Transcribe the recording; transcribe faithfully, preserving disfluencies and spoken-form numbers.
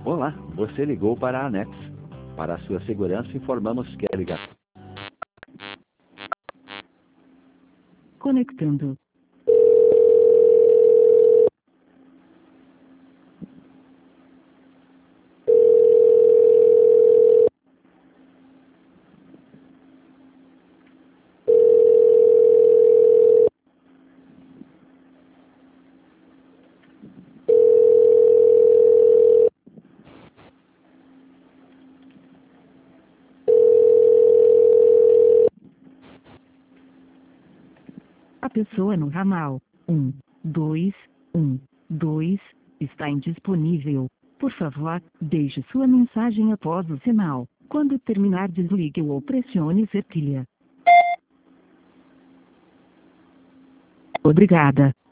Olá, você ligou para a Anex. Para a sua segurança, informamos que a ligação... Conectando. A pessoa no ramal um, dois, um, dois está indisponível. Por favor, deixe sua mensagem após o sinal. Quando terminar, desligue ou pressione cerquilha. Obrigada.